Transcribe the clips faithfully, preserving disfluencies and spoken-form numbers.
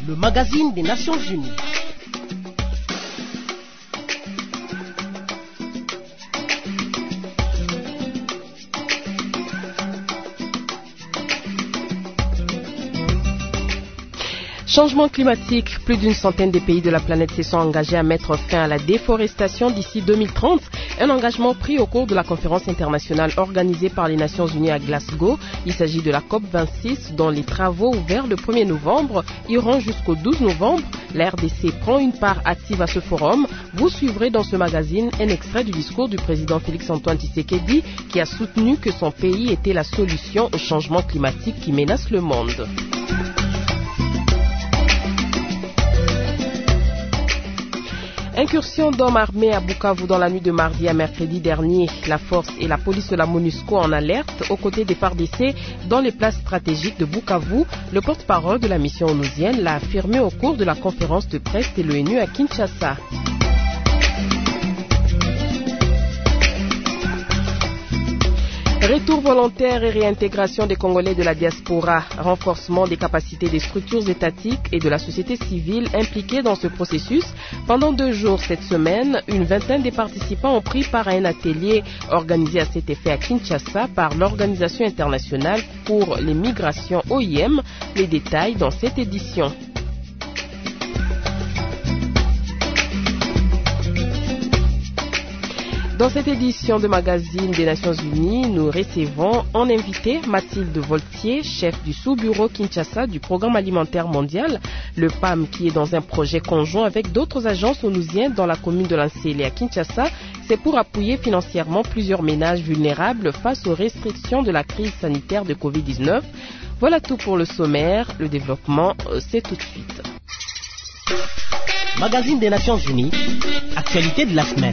le magazine des Nations Unies. Changement climatique, plus d'une centaine de pays de la planète se sont engagés à mettre fin à la déforestation d'ici deux mille trente, un engagement pris au cours de la conférence internationale organisée par les Nations Unies à Glasgow. Il s'agit de la COP vingt-six dont les travaux ouverts le premier novembre iront jusqu'au douze novembre. La R D C prend une part active à ce forum. Vous suivrez dans ce magazine un extrait du discours du président Félix-Antoine Tshisekedi qui a soutenu que son pays était la solution au changement climatique qui menace le monde. Incursion d'hommes armés à Bukavu dans la nuit de mardi à mercredi dernier. La force et la police de la MONUSCO en alerte aux côtés des F A R D C dans les places stratégiques de Bukavu. Le porte-parole de la mission onusienne l'a affirmé au cours de la conférence de presse de l'ONU à Kinshasa. Retour volontaire et réintégration des Congolais de la diaspora, renforcement des capacités des structures étatiques et de la société civile impliquées dans ce processus. Pendant deux jours cette semaine, une vingtaine de participants ont pris part à un atelier organisé à cet effet à Kinshasa par l'Organisation internationale pour les migrations O I M. Les détails dans cette édition. Dans cette édition de magazine des Nations Unies, nous recevons en invité Mathilde Voltier, chef du sous-bureau Kinshasa du Programme alimentaire mondial, le P A M qui est dans un projet conjoint avec d'autres agences onusiennes dans la commune de Lansele à Kinshasa. C'est pour appuyer financièrement plusieurs ménages vulnérables face aux restrictions de la crise sanitaire de covid dix-neuf. Voilà tout pour le sommaire. Le développement, c'est tout de suite. Magazine des Nations Unies, actualité de la semaine.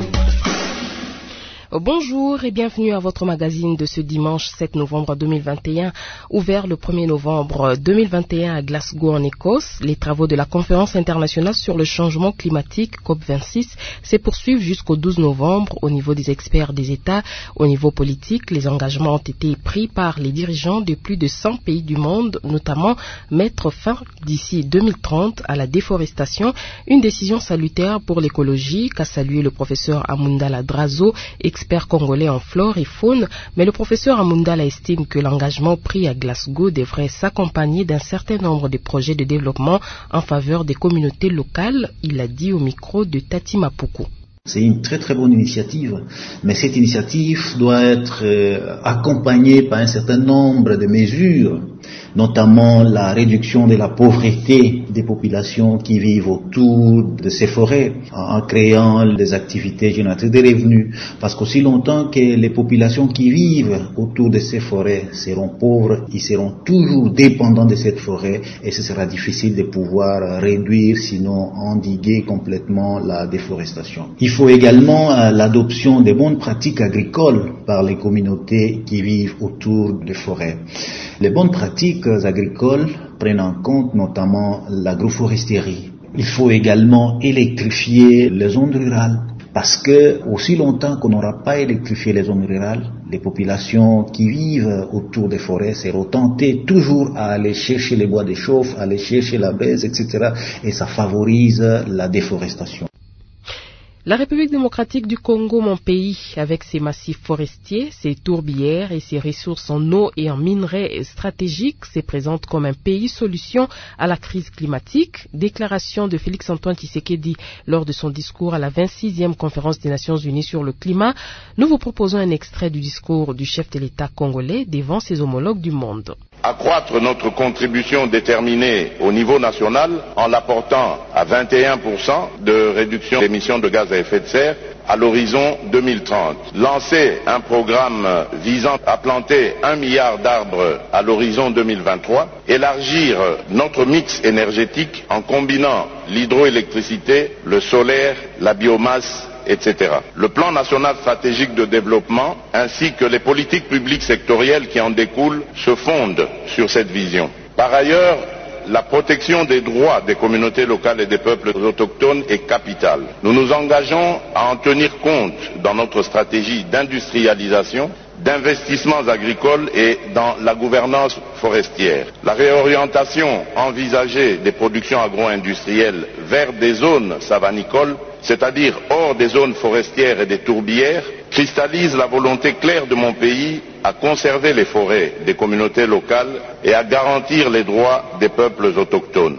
Bonjour et bienvenue à votre magazine de ce dimanche sept novembre deux mille vingt et un. Ouvert le premier novembre deux mille vingt et un à Glasgow en Écosse, les travaux de la conférence internationale sur le changement climatique COP vingt-six se poursuivent jusqu'au douze novembre au niveau des experts des États. Au niveau politique, les engagements ont été pris par les dirigeants de plus de cent pays du monde, notamment mettre fin d'ici deux mille trente à la déforestation, une décision salutaire pour l'écologie qu'a salué le professeur Amundala Drazo, expert congolais en flore et faune, mais le professeur Amundala estime que l'engagement pris à Glasgow devrait s'accompagner d'un certain nombre de projets de développement en faveur des communautés locales. Il l'a dit au micro de Tati Mapuku. C'est une très très bonne initiative, mais cette initiative doit être euh, accompagnée par un certain nombre de mesures, notamment la réduction de la pauvreté des populations qui vivent autour de ces forêts, en créant des activités génératrices de revenus, parce qu'aussi longtemps que les populations qui vivent autour de ces forêts seront pauvres, ils seront toujours dépendants de cette forêt et ce sera difficile de pouvoir réduire, sinon endiguer complètement la déforestation. Il faut également euh, l'adoption des bonnes pratiques agricoles par les communautés qui vivent autour des forêts. Les bonnes pratiques agricoles prennent en compte notamment l'agroforesterie. Il faut également électrifier les zones rurales parce que aussi longtemps qu'on n'aura pas électrifié les zones rurales, les populations qui vivent autour des forêts seront tentées toujours à aller chercher les bois de chauffe, à aller chercher la braise, et cetera. Et ça favorise la déforestation. La République démocratique du Congo, mon pays, avec ses massifs forestiers, ses tourbières et ses ressources en eau et en minerais stratégiques, se présente comme un pays solution à la crise climatique. Déclaration de Félix-Antoine Tshisekedi lors de son discours à la vingt-sixième conférence des Nations Unies sur le climat. Nous vous proposons un extrait du discours du chef de l'État congolais devant ses homologues du monde. Accroître notre contribution déterminée au niveau national en l'apportant à vingt et un pour cent de réduction d'émissions de gaz à effet de serre à l'horizon deux mille trente. Lancer un programme visant à planter un milliard d'arbres à l'horizon deux mille vingt-trois. Élargir notre mix énergétique en combinant l'hydroélectricité, le solaire, la biomasse, et cetera. Le plan national stratégique de développement ainsi que les politiques publiques sectorielles qui en découlent se fondent sur cette vision. Par ailleurs, la protection des droits des communautés locales et des peuples autochtones est capitale. Nous nous engageons à en tenir compte dans notre stratégie d'industrialisation d'investissements agricoles et dans la gouvernance forestière. La réorientation envisagée des productions agro-industrielles vers des zones savanicoles, c'est-à-dire hors des zones forestières et des tourbières, cristallise la volonté claire de mon pays à conserver les forêts des communautés locales et à garantir les droits des peuples autochtones.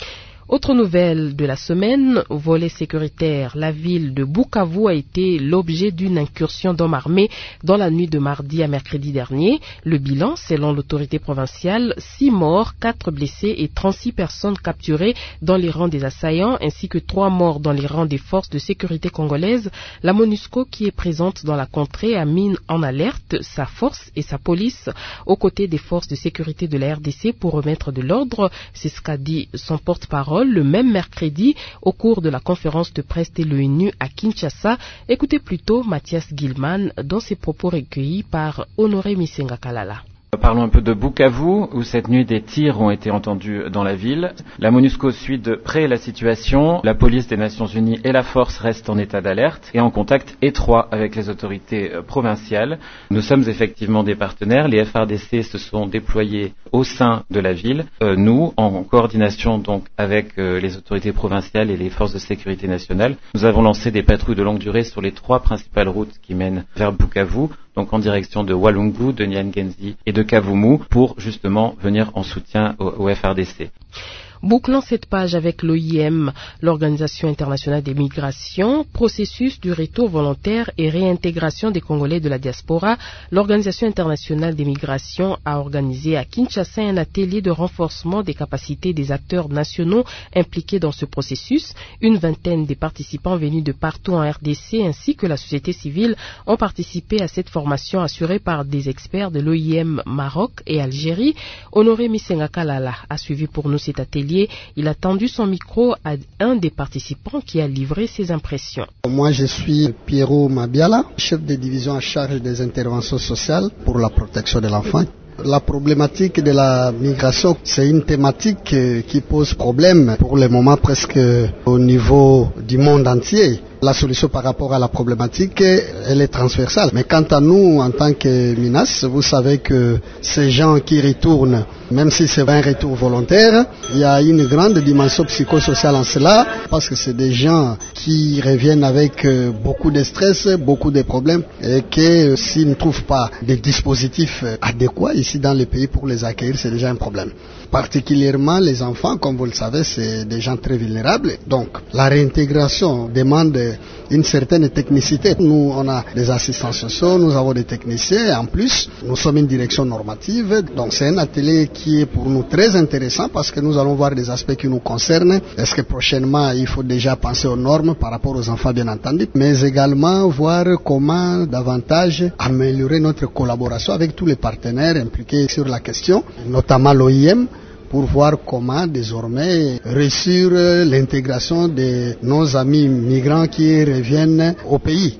Autre nouvelle de la semaine, volet sécuritaire. La ville de Bukavu a été l'objet d'une incursion d'hommes armés dans la nuit de mardi à mercredi dernier. Le bilan, selon l'autorité provinciale, six morts, quatre blessés et trente-six personnes capturées dans les rangs des assaillants, ainsi que trois morts dans les rangs des forces de sécurité congolaises. La MONUSCO, qui est présente dans la contrée, a mis en alerte sa force et sa police aux côtés des forces de sécurité de la R D C pour remettre de l'ordre. C'est ce qu'a dit son porte-parole le même mercredi au cours de la conférence de presse de l'ONU à Kinshasa. Écoutez plutôt Mathias Gilman dans ses propos recueillis par Honoré Misenga Kalala. Parlons un peu de Bukavu, où cette nuit des tirs ont été entendus dans la ville. La MONUSCO suit de près la situation. La police des Nations Unies et la force restent en état d'alerte et en contact étroit avec les autorités provinciales. Nous sommes effectivement des partenaires. Les F R D C se sont déployés au sein de la ville. Euh, nous, en coordination donc avec euh, les autorités provinciales et les forces de sécurité nationale, nous avons lancé des patrouilles de longue durée sur les trois principales routes qui mènent vers Bukavu, donc en direction de Walungu, de Nyangenzi et de Kavumu, pour justement venir en soutien au, au F R D C. Bouclons cette page avec l'O I M, l'Organisation internationale des migrations, processus du retour volontaire et réintégration des Congolais de la diaspora. L'Organisation internationale des migrations a organisé à Kinshasa un atelier de renforcement des capacités des acteurs nationaux impliqués dans ce processus. Une vingtaine des participants venus de partout en R D C ainsi que la société civile ont participé à cette formation assurée par des experts de l'O I M Maroc et Algérie. Honoré Misenga Kalala a suivi pour nous cet atelier. Il a tendu son micro à un des participants qui a livré ses impressions. Moi, je suis Pierrot Mabiala, chef de division en charge des interventions sociales pour la protection de l'enfant. La problématique de la migration, c'est une thématique qui pose problème pour le moment presque au niveau du monde entier. La solution par rapport à la problématique, elle est transversale. Mais quant à nous, en tant que MINAS, vous savez que ces gens qui retournent, même si c'est un retour volontaire, il y a une grande dimension psychosociale en cela, parce que c'est des gens qui reviennent avec beaucoup de stress, beaucoup de problèmes, et que s'ils ne trouvent pas des dispositifs adéquats ici dans le pays pour les accueillir, c'est déjà un problème. Particulièrement les enfants, comme vous le savez, c'est des gens très vulnérables. Donc, la réintégration demande une certaine technicité. Nous, on a des assistants sociaux, nous avons des techniciens. Et en plus, nous sommes une direction normative. Donc, c'est un atelier qui est pour nous très intéressant parce que nous allons voir des aspects qui nous concernent. Est-ce que prochainement, il faut déjà penser aux normes par rapport aux enfants, bien entendu, mais également voir comment davantage améliorer notre collaboration avec tous les partenaires impliqués sur la question, notamment l'O I M, pour voir comment désormais réussir l'intégration de nos amis migrants qui reviennent au pays.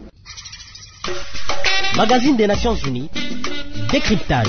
Magazine des Nations Unies, décryptage.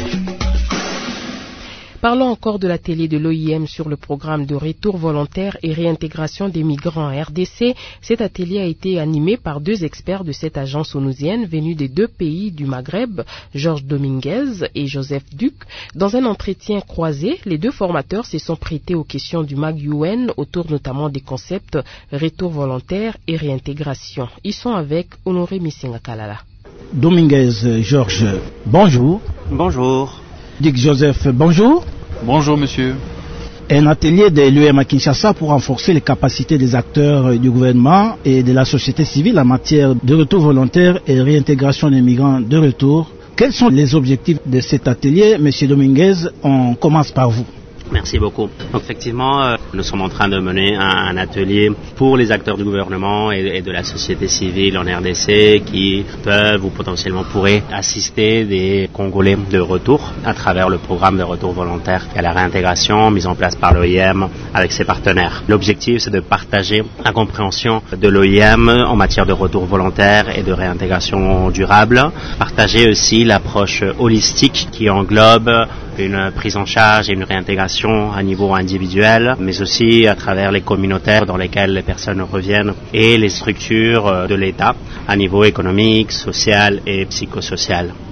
Parlons encore de l'atelier de l'O I M sur le programme de retour volontaire et réintégration des migrants en R D C. Cet atelier a été animé par deux experts de cette agence onusienne venus des deux pays du Maghreb, Georges Dominguez et Joseph Duc. Dans un entretien croisé, les deux formateurs se sont prêtés aux questions du M A G U N autour notamment des concepts retour volontaire et réintégration. Ils sont avec Honoré Misenga Kalala. Dominguez Georges, bonjour. Bonjour. Dick Joseph, bonjour. Bonjour monsieur. Un atelier de l'U E M à Kinshasa pour renforcer les capacités des acteurs du gouvernement et de la société civile en matière de retour volontaire et réintégration des migrants de retour. Quels sont les objectifs de cet atelier? Monsieur Dominguez, on commence par vous. Merci beaucoup. Donc effectivement, euh, nous sommes en train de mener un, un atelier pour les acteurs du gouvernement et, et de la société civile en R D C qui peuvent ou potentiellement pourraient assister des Congolais de retour à travers le programme de retour volontaire et à la réintégration mis en place par l'O I M avec ses partenaires. L'objectif, c'est de partager la compréhension de l'O I M en matière de retour volontaire et de réintégration durable, partager aussi l'approche holistique qui englobe une prise en charge et une réintégration à niveau individuel, mais aussi à travers les communautaires dans lesquelles les personnes reviennent et les structures de l'État à niveau économique, social et psychosocial.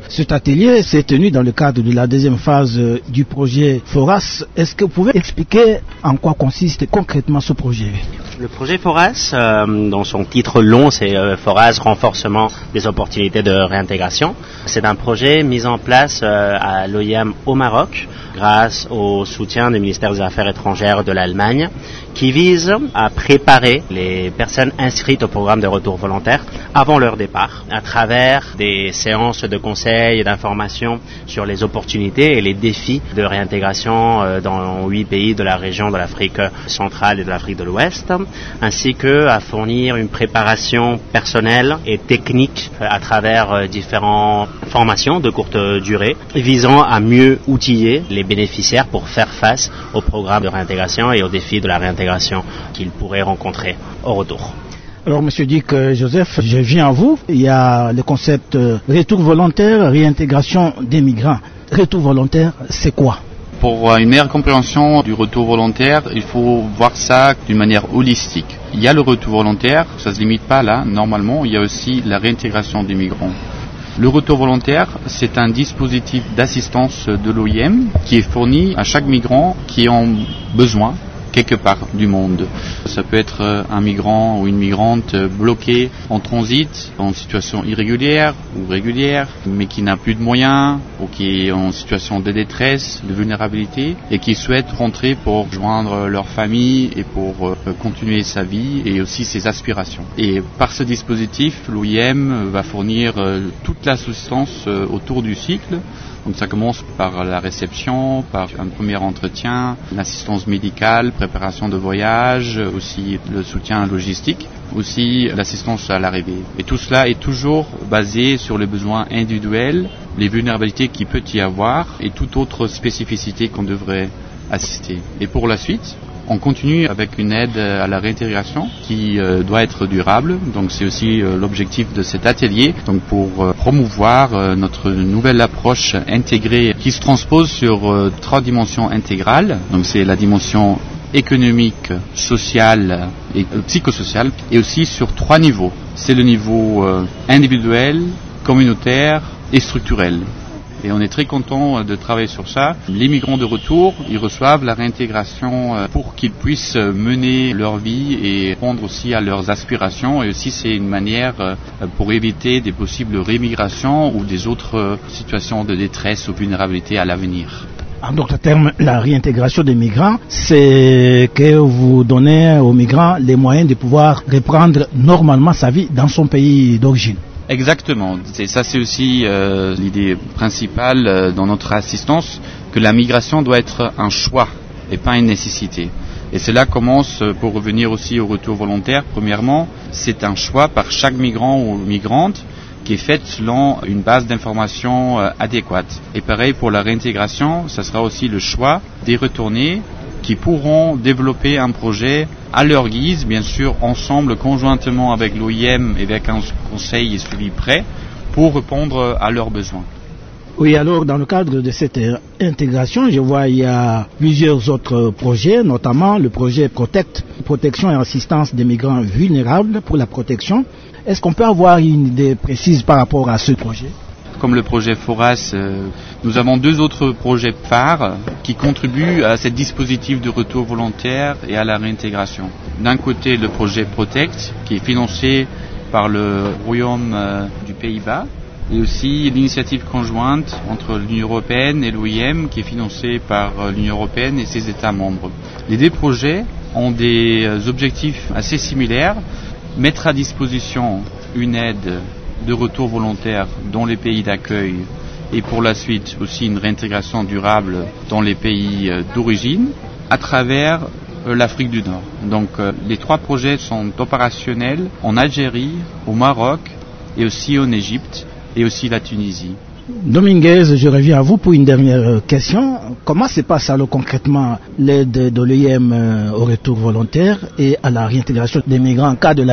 Cet atelier s'est tenu dans le cadre de la deuxième phase du projet FORAS. Est-ce que vous pouvez expliquer en quoi consiste concrètement ce projet? Le projet FORAS, euh, dans son titre long, c'est euh, FORAS, renforcement des opportunités de réintégration. C'est un projet mis en place euh, à l'O I M au Maroc, grâce au soutien du ministère des Affaires étrangères de l'Allemagne, qui vise à préparer les personnes inscrites au programme de retour volontaire avant leur départ, à travers des séances de conseils et d'informations sur les opportunités et les défis de réintégration euh, dans huit pays de la région de l'Afrique centrale et de l'Afrique de l'Ouest, ainsi que à fournir une préparation personnelle et technique à travers différentes formations de courte durée, visant à mieux outiller les bénéficiaires pour faire face au programme de réintégration et aux défis de la réintégration qu'ils pourraient rencontrer au retour. Alors, Monsieur Dick Joseph, je viens à vous. Il y a le concept euh, retour volontaire, réintégration des migrants. Retour volontaire, c'est quoi? Pour une meilleure compréhension du retour volontaire, il faut voir ça d'une manière holistique. Il y a le retour volontaire, ça ne se limite pas là, normalement, il y a aussi la réintégration des migrants. Le retour volontaire, c'est un dispositif d'assistance de l'O I M qui est fourni à chaque migrant qui en a besoin quelque part du monde. Ça peut être un migrant ou une migrante bloqué en transit, en situation irrégulière ou régulière, mais qui n'a plus de moyens ou qui est en situation de détresse, de vulnérabilité et qui souhaite rentrer pour joindre leur famille et pour continuer sa vie et aussi ses aspirations. Et par ce dispositif, l'O I M va fournir toute l'assistance autour du cycle. Donc ça commence par la réception, par un premier entretien, l'assistance médicale, préparation de voyage, aussi le soutien logistique, aussi l'assistance à l'arrivée. Et tout cela est toujours basé sur les besoins individuels, les vulnérabilités qu'il peut y avoir et toute autre spécificité qu'on devrait assister. Et pour la suite, on continue avec une aide à la réintégration qui euh, doit être durable. Donc c'est aussi euh, l'objectif de cet atelier. Donc pour euh, promouvoir euh, notre nouvelle approche intégrée qui se transpose sur euh, trois dimensions intégrales. Donc c'est la dimension économique, sociale et euh, psychosociale, et aussi sur trois niveaux. C'est le niveau euh, individuel, communautaire et structurel. Et on est très content de travailler sur ça. Les migrants de retour, ils reçoivent la réintégration pour qu'ils puissent mener leur vie et répondre aussi à leurs aspirations. Et aussi, c'est une manière pour éviter des possibles rémigrations ou des autres situations de détresse ou vulnérabilité à l'avenir. En d'autres termes, la réintégration des migrants, c'est que vous donnez aux migrants les moyens de pouvoir reprendre normalement sa vie dans son pays d'origine. Exactement. C'est, ça, c'est aussi euh, l'idée principale euh, dans notre assistance, que la migration doit être un choix et pas une nécessité. Et cela commence, pour revenir aussi au retour volontaire, premièrement, c'est un choix par chaque migrant ou migrante qui est fait selon une base d'information euh, adéquate. Et pareil pour la réintégration, ça sera aussi le choix des retournés qui pourront développer un projet à leur guise, bien sûr ensemble, conjointement avec l'O I M et avec un conseil et suivi prêt, pour répondre à leurs besoins. Oui, alors dans le cadre de cette intégration, je vois il y a plusieurs autres projets, notamment le projet Protect, protection et assistance des migrants vulnérables pour la protection. Est-ce qu'on peut avoir une idée précise par rapport à ce projet ? Comme le projet FORAS, euh, nous avons deux autres projets phares qui contribuent à ce dispositif de retour volontaire et à la réintégration. D'un côté, le projet Protect, qui est financé par le Royaume euh, du Pays-Bas, et aussi l'initiative conjointe entre l'Union européenne et l'O I M, qui est financée par euh, l'Union européenne et ses États membres. Les deux projets ont des euh, objectifs assez similaires: mettre à disposition une aide de retour volontaire dans les pays d'accueil et pour la suite aussi une réintégration durable dans les pays d'origine à travers l'Afrique du Nord. Donc les trois projets sont opérationnels en Algérie, au Maroc et aussi en Égypte et aussi la Tunisie. Dominguez, je reviens à vous pour une dernière question. Comment se passe alors concrètement l'aide de l'O I M au retour volontaire et à la réintégration des migrants en cas de la R D C ?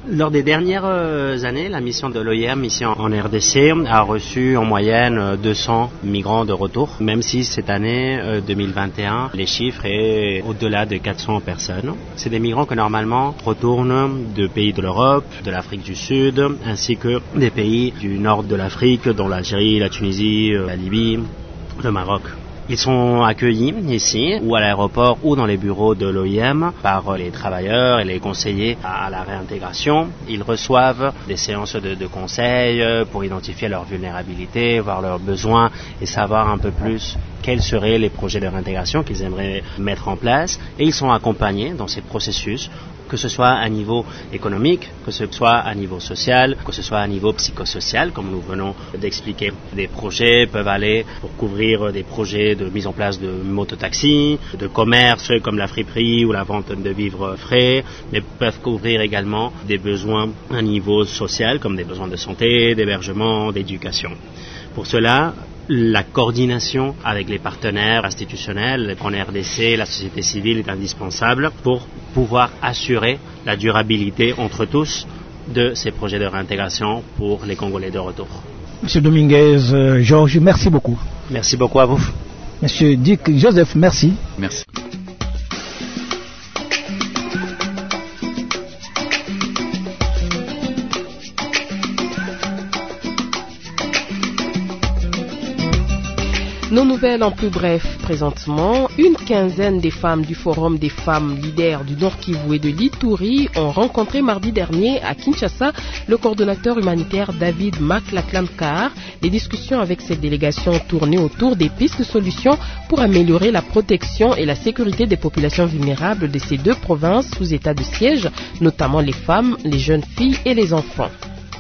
Lors des dernières années, la mission de l'O I M ici en R D C a reçu en moyenne deux cents migrants de retour, même si cette année deux mille vingt et un, les chiffres est au-delà de quatre cents personnes. C'est des migrants que normalement retournent de pays de l'Europe, de l'Afrique du Sud, ainsi que des pays du nord de l'Afrique, dont l'Algérie, la Tunisie, la Libye, le Maroc. Ils sont accueillis ici, ou à l'aéroport, ou dans les bureaux de l'O I M, par les travailleurs et les conseillers à la réintégration. Ils reçoivent des séances de, de conseils pour identifier leurs vulnérabilités, voir leurs besoins et savoir un peu plus quels seraient les projets de réintégration qu'ils aimeraient mettre en place. Et ils sont accompagnés dans ces processus, que ce soit à niveau économique, que ce soit à niveau social, que ce soit à niveau psychosocial, comme nous venons d'expliquer. Des projets peuvent aller pour couvrir des projets de mise en place de mototaxis, de commerce comme la friperie ou la vente de vivres frais, mais peuvent couvrir également des besoins à niveau social, comme des besoins de santé, d'hébergement, d'éducation. Pour cela, la coordination avec les partenaires institutionnels, en R D C, la société civile est indispensable pour pouvoir assurer la durabilité entre tous de ces projets de réintégration pour les Congolais de retour. Monsieur Dominguez, euh, Georges, merci beaucoup. Merci beaucoup à vous. Monsieur Dick Joseph, merci. Merci. Nos nouvelles en plus bref, présentement, une quinzaine des femmes du Forum des femmes leaders du Nord Kivu et de l'Ituri ont rencontré mardi dernier à Kinshasa le coordonnateur humanitaire David Maklaklankar. Les discussions avec cette délégation tournaient autour des pistes de solutions pour améliorer la protection et la sécurité des populations vulnérables de ces deux provinces sous état de siège, notamment les femmes, les jeunes filles et les enfants.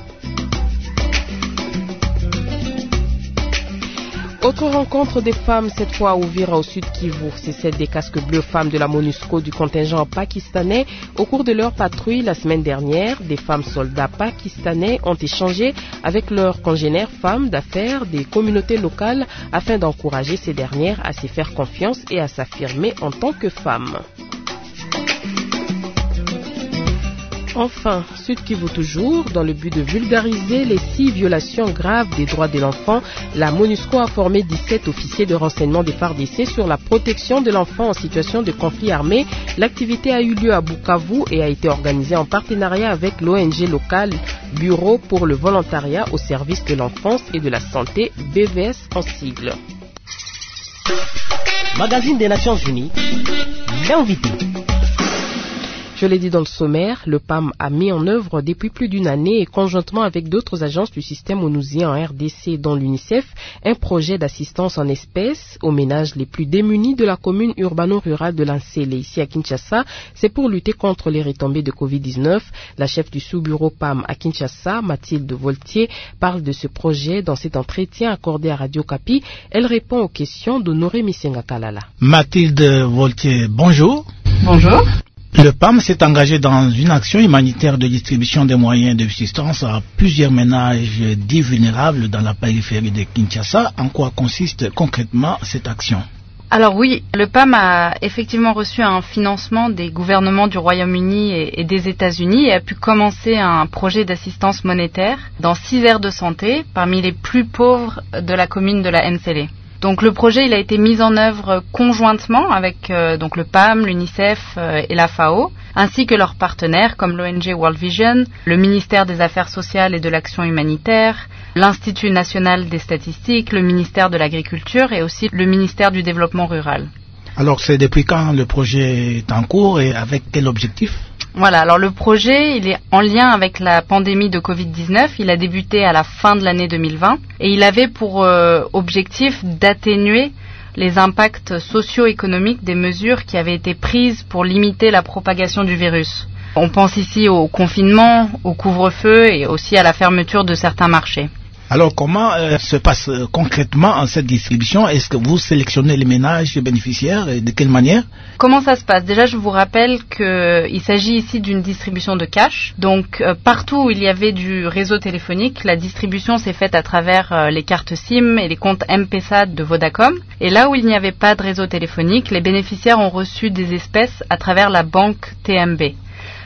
Autre rencontre des femmes, cette fois à Uvira au sud Kivu. C'est celle des casques bleus femmes de la MONUSCO du contingent pakistanais. Au cours de leur patrouille la semaine dernière, des femmes soldats pakistanais ont échangé avec leurs congénères femmes d'affaires des communautés locales afin d'encourager ces dernières à se faire confiance et à s'affirmer en tant que femmes. Enfin, Sud Kivu toujours, dans le but de vulgariser les six violations graves des droits de l'enfant, la MONUSCO a formé dix-sept officiers de renseignement des F A R D C sur la protection de l'enfant en situation de conflit armé. L'activité a eu lieu à Bukavu et a été organisée en partenariat avec l'O N G locale Bureau pour le volontariat au service de l'enfance et de la santé, B V S en sigle. Magazine des Nations Unies, l'invité. Je l'ai dit dans le sommaire, le P A M a mis en œuvre depuis plus d'une année et conjointement avec d'autres agences du système onusien en R D C dont l'UNICEF, un projet d'assistance en espèces aux ménages les plus démunis de la commune urbano-rurale de Lansele, ici à Kinshasa. C'est pour lutter contre les retombées de covid dix-neuf. La chef du sous-bureau P A M à Kinshasa, Mathilde Voltier, parle de ce projet dans cet entretien accordé à Radio Kapi. Elle répond aux questions d'Honoré Misenga Kalala. Mathilde Voltier, bonjour. Bonjour. Le P A M s'est engagé dans une action humanitaire de distribution des moyens de subsistance à plusieurs ménages dits vulnérables dans la périphérie de Kinshasa. En quoi consiste concrètement cette action ? Alors oui, le P A M a effectivement reçu un financement des gouvernements du Royaume-Uni et, et des États-Unis et a pu commencer un projet d'assistance monétaire dans six aires de santé parmi les plus pauvres de la commune de la Nsele. Donc le projet il a été mis en œuvre conjointement avec euh, donc le P A M, l'UNICEF euh, et la F A O, ainsi que leurs partenaires comme l'O N G World Vision, le ministère des Affaires sociales et de l'Action humanitaire, l'Institut national des statistiques, le ministère de l'Agriculture et aussi le ministère du Développement rural. Alors c'est depuis quand le projet est en cours et avec quel objectif ? Voilà, alors le projet, il est en lien avec la pandémie de covid dix-neuf. Il a débuté à la fin de l'année deux mille vingt et il avait pour euh, objectif d'atténuer les impacts socio-économiques des mesures qui avaient été prises pour limiter la propagation du virus. On pense ici au confinement, au couvre-feu et aussi à la fermeture de certains marchés. Alors comment euh, se passe euh, concrètement en cette distribution ? Est-ce que vous sélectionnez les ménages bénéficiaires et de quelle manière ? Comment ça se passe ? Déjà, je vous rappelle qu'il s'agit ici d'une distribution de cash. Donc, euh, partout où il y avait du réseau téléphonique, la distribution s'est faite à travers euh, les cartes SIM et les comptes M-Pesa de Vodacom. Et là où il n'y avait pas de réseau téléphonique, les bénéficiaires ont reçu des espèces à travers la banque T M B.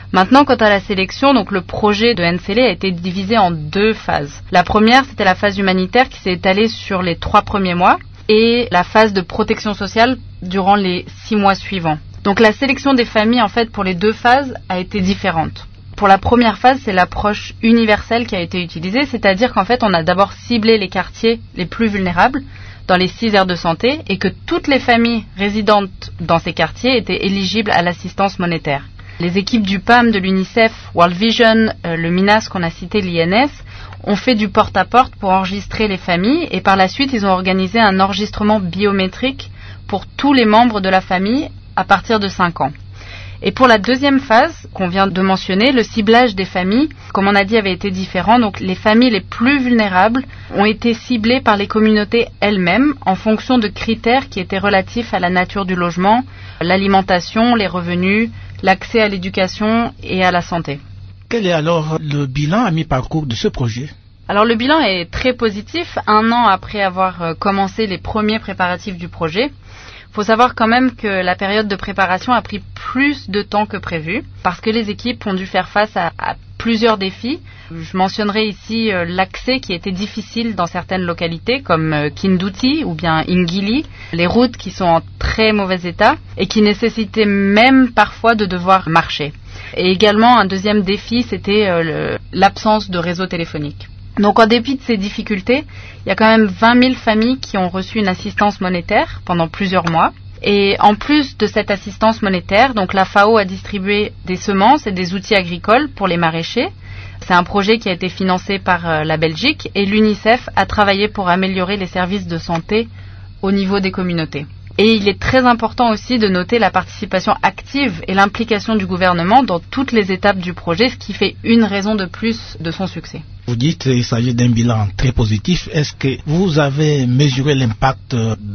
Maintenant, quant à la sélection, donc le projet de N C L E a été divisé en deux phases. La première, c'était la phase humanitaire qui s'est étalée sur les trois premiers mois et la phase de protection sociale durant les six mois suivants. Donc la sélection des familles, en fait, pour les deux phases a été différente. Pour la première phase, c'est l'approche universelle qui a été utilisée, c'est-à-dire qu'en fait, on a d'abord ciblé les quartiers les plus vulnérables dans les six aires de santé et que toutes les familles résidentes dans ces quartiers étaient éligibles à l'assistance monétaire. Les équipes du P A M, de l'UNICEF, World Vision, euh, le MINAS qu'on a cité, l'I N S, ont fait du porte-à-porte pour enregistrer les familles et par la suite, ils ont organisé un enregistrement biométrique pour tous les membres de la famille à partir de cinq ans. Et pour la deuxième phase qu'on vient de mentionner, le ciblage des familles, comme on a dit, avait été différent. Donc les familles les plus vulnérables ont été ciblées par les communautés elles-mêmes en fonction de critères qui étaient relatifs à la nature du logement, l'alimentation, les revenus, l'accès à l'éducation et à la santé. Quel est alors le bilan à mi-parcours de ce projet ? Alors le bilan est très positif, un an après avoir commencé les premiers préparatifs du projet. Il faut savoir quand même que la période de préparation a pris plus de temps que prévu parce que les équipes ont dû faire face à, à plusieurs défis. Je mentionnerai ici euh, l'accès qui était difficile dans certaines localités comme euh, Kinduti ou bien Ingili, les routes qui sont en très mauvais état et qui nécessitaient même parfois de devoir marcher. Et également un deuxième défi, c'était euh, le, l'absence de réseau téléphonique. Donc en dépit de ces difficultés, il y a quand même vingt mille familles qui ont reçu une assistance monétaire pendant plusieurs mois. Et en plus de cette assistance monétaire, donc la F A O a distribué des semences et des outils agricoles pour les maraîchers. C'est un projet qui a été financé par euh, la Belgique et l'UNICEF a travaillé pour améliorer les services de santé au niveau des communautés. Et il est très important aussi de noter la participation active et l'implication du gouvernement dans toutes les étapes du projet, ce qui fait une raison de plus de son succès. Vous dites qu'il s'agit d'un bilan très positif. Est-ce que vous avez mesuré l'impact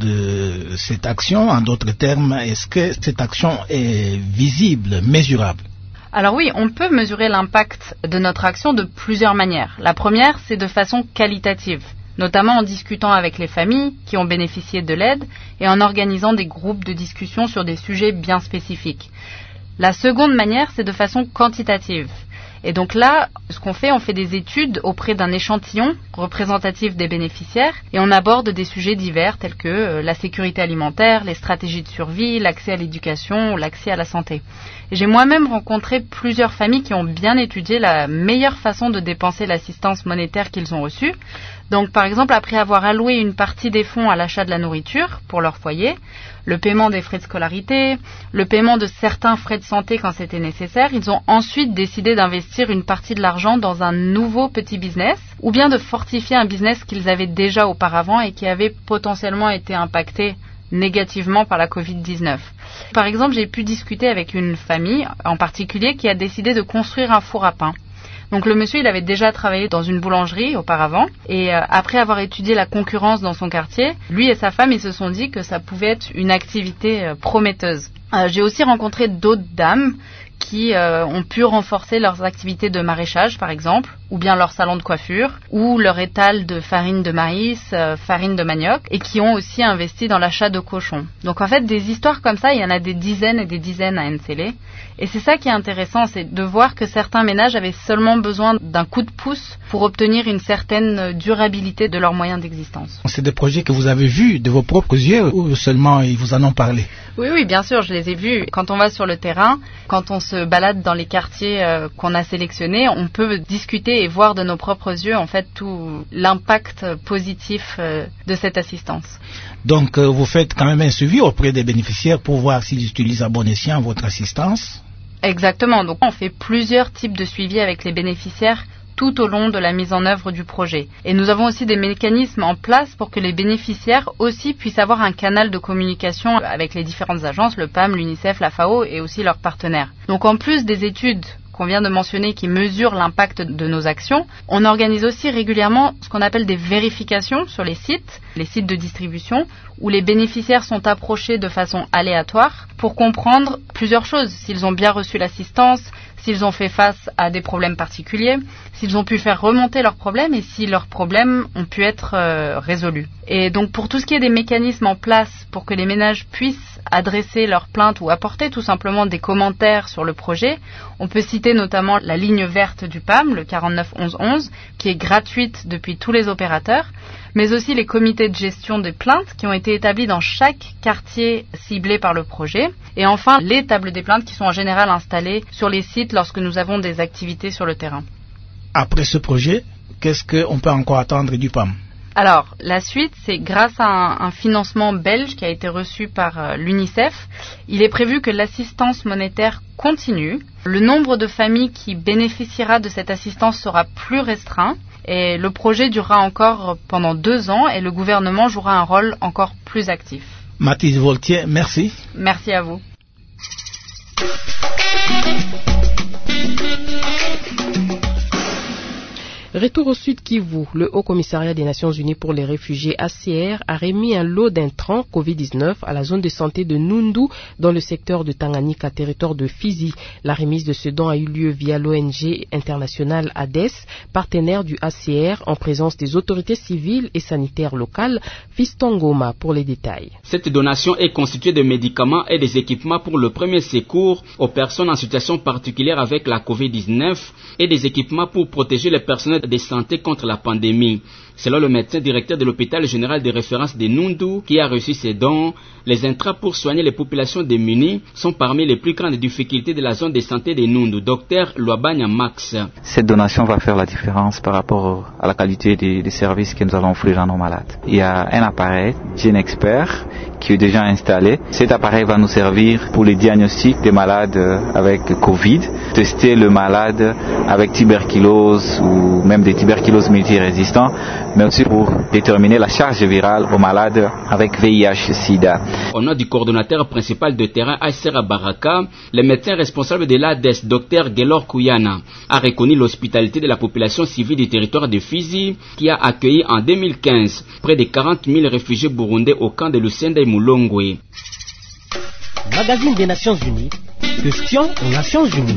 de cette action? En d'autres termes, est-ce que cette action est visible, mesurable? Alors oui, on peut mesurer l'impact de notre action de plusieurs manières. La première, c'est de façon qualitative, notamment en discutant avec les familles qui ont bénéficié de l'aide et en organisant des groupes de discussion sur des sujets bien spécifiques. La seconde manière, c'est de façon quantitative. Et donc là, ce qu'on fait, on fait des études auprès d'un échantillon représentatif des bénéficiaires et on aborde des sujets divers tels que la sécurité alimentaire, les stratégies de survie, l'accès à l'éducation, l'accès à la santé. Et j'ai moi-même rencontré plusieurs familles qui ont bien étudié la meilleure façon de dépenser l'assistance monétaire qu'ils ont reçue. Donc par exemple, après avoir alloué une partie des fonds à l'achat de la nourriture pour leur foyer, le paiement des frais de scolarité, le paiement de certains frais de santé quand c'était nécessaire, ils ont ensuite décidé d'investir une partie de l'argent dans un nouveau petit business ou bien de fortifier un business qu'ils avaient déjà auparavant et qui avait potentiellement été impacté négativement par la covid dix-neuf. Par exemple, j'ai pu discuter avec une famille en particulier qui a décidé de construire un four à pain. Donc le monsieur, il avait déjà travaillé dans une boulangerie auparavant et euh, après avoir étudié la concurrence dans son quartier, lui et sa femme, ils se sont dit que ça pouvait être une activité euh, prometteuse. Euh, j'ai aussi rencontré d'autres dames qui euh, ont pu renforcer leurs activités de maraîchage, par exemple, ou bien leur salon de coiffure, ou leur étal de farine de maïs, euh, farine de manioc, et qui ont aussi investi dans l'achat de cochons. Donc en fait, des histoires comme ça, il y en a des dizaines et des dizaines à N C L E. Et c'est ça qui est intéressant, c'est de voir que certains ménages avaient seulement besoin d'un coup de pouce pour obtenir une certaine durabilité de leurs moyens d'existence. C'est des projets que vous avez vus de vos propres yeux ou seulement ils vous en ont parlé? Oui, oui, bien sûr, je les ai vus. Quand on va sur le terrain, quand on se balade dans les quartiers euh, qu'on a sélectionnés, on peut discuter et voir de nos propres yeux en fait tout l'impact positif euh, de cette assistance. Donc euh, vous faites quand même un suivi auprès des bénéficiaires pour voir s'ils utilisent à bon escient votre assistance? Exactement, donc on fait plusieurs types de suivi avec les bénéficiaires tout au long de la mise en œuvre du projet. Et nous avons aussi des mécanismes en place pour que les bénéficiaires aussi puissent avoir un canal de communication avec les différentes agences, le P A M, l'UNICEF, la F A O et aussi leurs partenaires. Donc en plus des études qu'on vient de mentionner qui mesurent l'impact de nos actions, on organise aussi régulièrement ce qu'on appelle des vérifications sur les sites, les sites de distribution, où les bénéficiaires sont approchés de façon aléatoire pour comprendre plusieurs choses, s'ils ont bien reçu l'assistance, s'ils ont fait face à des problèmes particuliers, s'ils ont pu faire remonter leurs problèmes et si leurs problèmes ont pu être euh, résolus. Et donc pour tout ce qui est des mécanismes en place pour que les ménages puissent adresser leurs plaintes ou apporter tout simplement des commentaires sur le projet, on peut citer notamment la ligne verte du P A M, le quarante-neuf onze onze, qui est gratuite depuis tous les opérateurs, mais aussi les comités de gestion des plaintes qui ont été établis dans chaque quartier ciblé par le projet, et enfin les tables des plaintes qui sont en général installées sur les sites lorsque nous avons des activités sur le terrain. Après ce projet, qu'est-ce qu'on peut encore attendre du P A M ? Alors, la suite, c'est grâce à un, un financement belge qui a été reçu par euh, l'UNICEF. Il est prévu que l'assistance monétaire continue. Le nombre de familles qui bénéficiera de cette assistance sera plus restreint et le projet durera encore pendant deux ans et le gouvernement jouera un rôle encore plus actif. Mathilde Voltier, merci. Merci à vous. Retour au Sud Kivu, le Haut Commissariat des Nations Unies pour les réfugiés H C R a remis un lot d'intrants covid dix-neuf à la zone de santé de Nundu dans le secteur de Tanganyika, territoire de Fizi. La remise de ce don a eu lieu via l'O N G internationale A D E S, partenaire du H C R en présence des autorités civiles et sanitaires locales. Fiston Goma pour les détails. Cette donation est constituée de médicaments et des équipements pour le premier secours aux personnes en situation particulière avec la covid dix-neuf et des équipements pour protéger les personnels de santé contre la pandémie. Selon le médecin directeur de l'hôpital général de référence de Nundu, qui a reçu ces dons, les intrants pour soigner les populations démunies sont parmi les plus grandes difficultés de la zone de santé de Nundu. Docteur Luabanya Max. Cette donation va faire la différence par rapport à la qualité des, des services que nous allons offrir à nos malades. Il y a un appareil, GeneXpert, qui est déjà installé. Cet appareil va nous servir pour les diagnostics des malades avec Covid, tester le malade avec tuberculose ou même des tuberculoses multirésistants, mais aussi pour déterminer la charge virale aux malades avec V I H sida. Au nom du coordonnateur principal de terrain H C R à Baraka, le médecin responsable de l'A D E S, Dr Gelor Kouyana, a reconnu l'hospitalité de la population civile du territoire de Fizi, qui a accueilli en deux mille quinze près de quarante mille réfugiés burundais au camp de Lusenda et Mulongwe. Magazine des Nations Unies, question aux Nations Unies.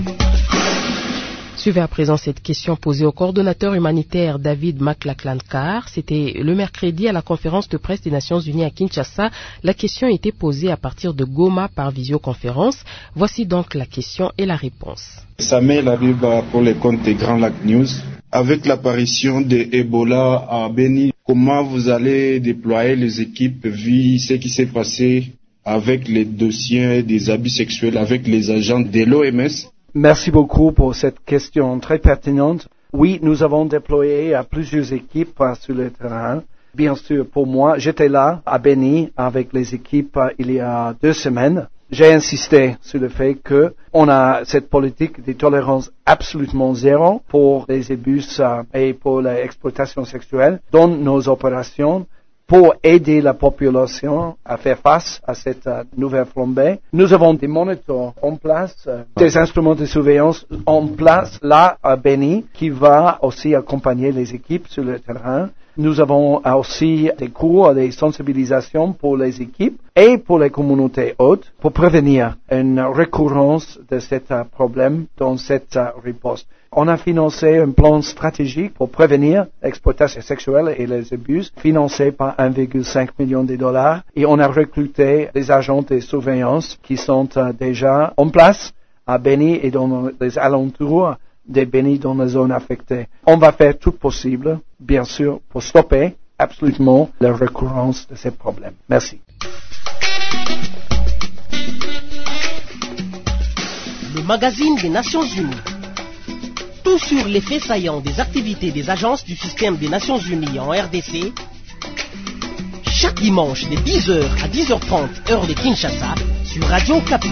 Suivez à présent cette question posée au coordonnateur humanitaire David McLachlan-Carr. C'était le mercredi à la conférence de presse des Nations Unies à Kinshasa. La question était posée à partir de Goma par visioconférence. Voici donc la question et la réponse. Samuel Abiba pour les comptes des Grand Lac News. Avec l'apparition de Ebola à Beni, comment vous allez déployer les équipes vu ce qui s'est passé avec les dossiers des abus sexuels avec les agents de l'O M S? Merci beaucoup pour cette question très pertinente. Oui, nous avons déployé plusieurs équipes sur le terrain. Bien sûr, pour moi, j'étais là à Beni avec les équipes il y a deux semaines. J'ai insisté sur le fait que on a cette politique de tolérance absolument zéro pour les abus et pour l'exploitation sexuelle dans nos opérations. Pour aider la population à faire face à cette uh, nouvelle flambée, nous avons des moniteurs en place, uh, des instruments de surveillance en place là à Beni qui va aussi accompagner les équipes sur le terrain. Nous avons aussi des cours, des sensibilisations pour les équipes et pour les communautés hautes pour prévenir une récurrence de ce uh, problème dans cette uh, riposte. On a financé un plan stratégique pour prévenir l'exploitation sexuelle et les abus, financé par un virgule cinq million de dollars. Et on a recruté des agents de surveillance qui sont uh, déjà en place à Beni et dans les alentours de Beni dans les zones affectées. On va faire tout possible, bien sûr, pour stopper absolument la récurrence de ces problèmes. Merci. Le magazine des Nations Unies. Tout sur les faits saillants des activités des agences du système des Nations Unies en R D C, chaque dimanche de dix heures à dix heures trente heure de Kinshasa sur Radio Okapi.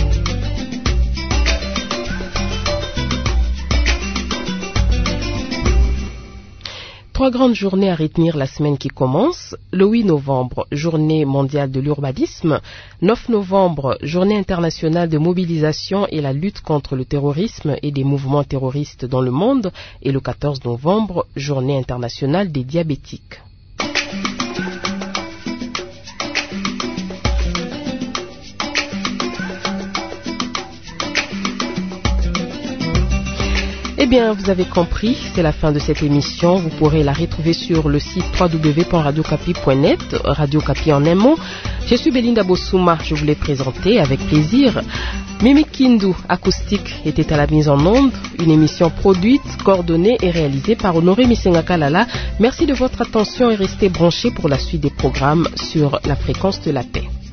Trois grandes journées à retenir la semaine qui commence. Le huit novembre, journée mondiale de l'urbanisme. neuf novembre, journée internationale de mobilisation et la lutte contre le terrorisme et des mouvements terroristes dans le monde. Et le quatorze novembre, journée internationale des diabétiques. Eh bien, vous avez compris, c'est la fin de cette émission. Vous pourrez la retrouver sur le site w w w point radio kapi point net, Radio Kapi en un mot. Je suis Belinda Bossouma, je vous l'ai présenté avec plaisir. Mimi Kindu, acoustique, était à la mise en onde. Une émission produite, coordonnée et réalisée par Honoré Misenga Kalala. Merci de votre attention et restez branchés pour la suite des programmes sur la fréquence de la paix.